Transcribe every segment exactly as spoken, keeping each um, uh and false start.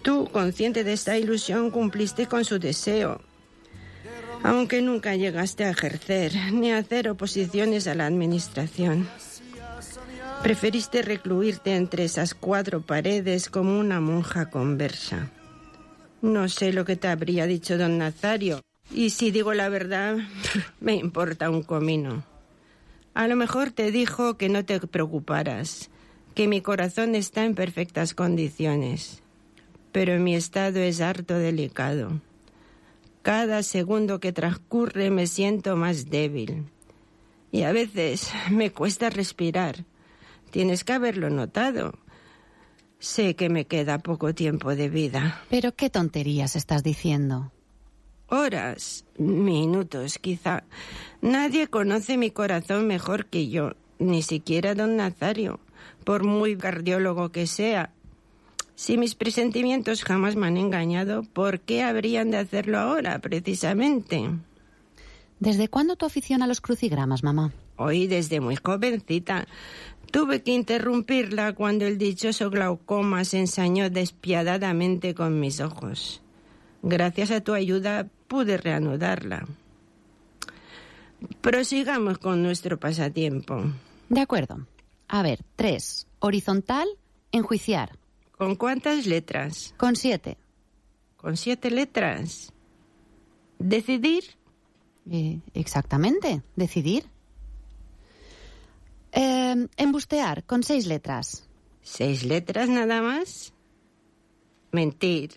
Tú, consciente de esta ilusión, cumpliste con su deseo, aunque nunca llegaste a ejercer ni a hacer oposiciones a la administración. Preferiste recluirte entre esas cuatro paredes como una monja conversa. No sé lo que te habría dicho don Nazario, y si digo la verdad, me importa un comino. A lo mejor te dijo que no te preocuparas, que mi corazón está en perfectas condiciones, pero mi estado es harto delicado. Cada segundo que transcurre me siento más débil, y a veces me cuesta respirar. Tienes que haberlo notado. Sé que me queda poco tiempo de vida. ¿Pero qué tonterías estás diciendo? Horas, minutos quizá. Nadie conoce mi corazón mejor que yo, ni siquiera don Nazario, por muy cardiólogo que sea. Si mis presentimientos jamás me han engañado, ¿por qué habrían de hacerlo ahora, precisamente? ¿Desde cuándo tu afición a los crucigramas, mamá? Hoy, desde muy jovencita. Tuve que interrumpirla cuando el dichoso glaucoma se ensañó despiadadamente con mis ojos. Gracias a tu ayuda pude reanudarla. Prosigamos con nuestro pasatiempo. De acuerdo. A ver, tres. Horizontal, enjuiciar. ¿Con cuántas letras? Con siete. ¿Con siete letras? ¿Decidir? Eh, exactamente, decidir. Eh, embustear, con seis letras. ¿Seis letras nada más? Mentir.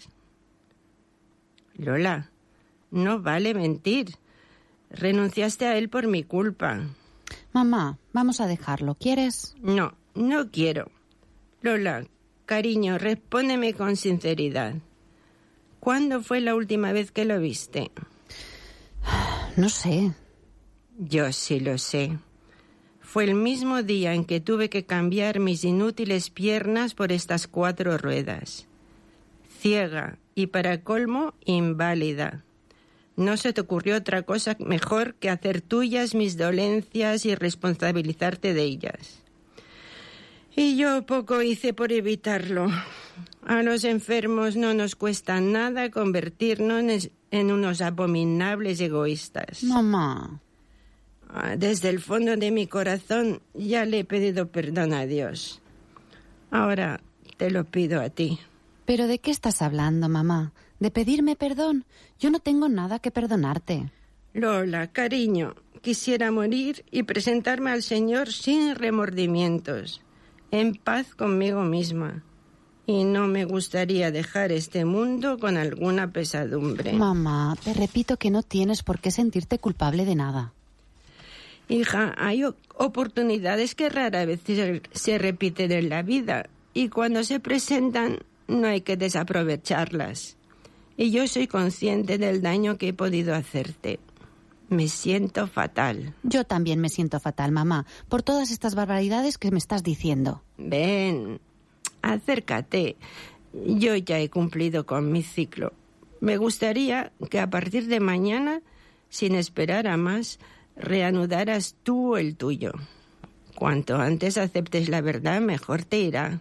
Lola, no vale mentir. Renunciaste a él por mi culpa. Mamá, vamos a dejarlo, ¿quieres? No, no quiero. Lola, cariño, respóndeme con sinceridad. ¿Cuándo fue la última vez que lo viste? No sé. Yo sí lo sé. Fue el mismo día en que tuve que cambiar mis inútiles piernas por estas cuatro ruedas. Ciega y, para colmo, inválida. No se te ocurrió otra cosa mejor que hacer tuyas mis dolencias y responsabilizarte de ellas. Y yo poco hice por evitarlo. A los enfermos no nos cuesta nada convertirnos en unos abominables egoístas. Mamá. Desde el fondo de mi corazón ya le he pedido perdón a Dios. Ahora te lo pido a ti. ¿Pero de qué estás hablando, mamá? ¿De pedirme perdón? Yo no tengo nada que perdonarte. Lola, cariño, quisiera morir y presentarme al Señor sin remordimientos, en paz conmigo misma. Y no me gustaría dejar este mundo con alguna pesadumbre. Mamá, te repito que no tienes por qué sentirte culpable de nada. Hija, hay oportunidades que rara vez se, se repiten en la vida y cuando se presentan no hay que desaprovecharlas. Y yo soy consciente del daño que he podido hacerte. Me siento fatal. Yo también me siento fatal, mamá, por todas estas barbaridades que me estás diciendo. Ven, acércate. Yo ya he cumplido con mi ciclo. Me gustaría que a partir de mañana, sin esperar a más, reanudaras tú el tuyo. Cuanto antes aceptes la verdad, mejor te irá.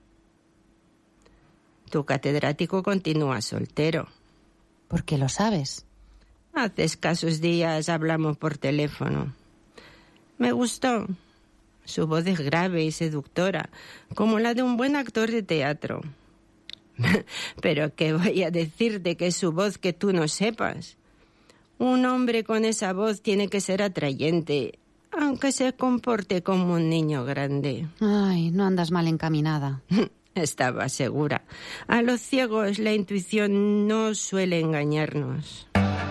Tu catedrático continúa soltero. ¿Por qué lo sabes? Hace escasos días hablamos por teléfono. Me gustó. Su voz es grave y seductora, como la de un buen actor de teatro. Pero ¿qué voy a decirte que es su voz que tú no sepas? Un hombre con esa voz tiene que ser atrayente, aunque se comporte como un niño grande. Ay, no andas mal encaminada. Estaba segura. A los ciegos la intuición no suele engañarnos.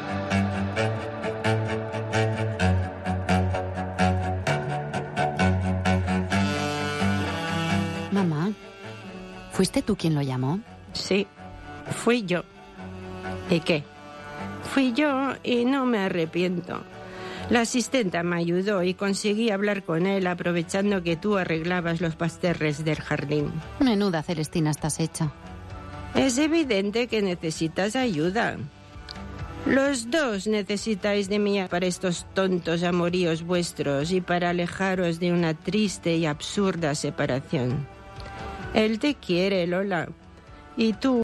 Mamá, ¿fuiste tú quien lo llamó? Sí, fui yo. ¿Y qué? Fui yo y no me arrepiento. La asistenta me ayudó y conseguí hablar con él aprovechando que tú arreglabas los pasterres del jardín. Menuda Celestina estás hecha. Es evidente que necesitas ayuda. Los dos necesitáis de mí para estos tontos amoríos vuestros y para alejaros de una triste y absurda separación. Él te quiere, Lola, y tú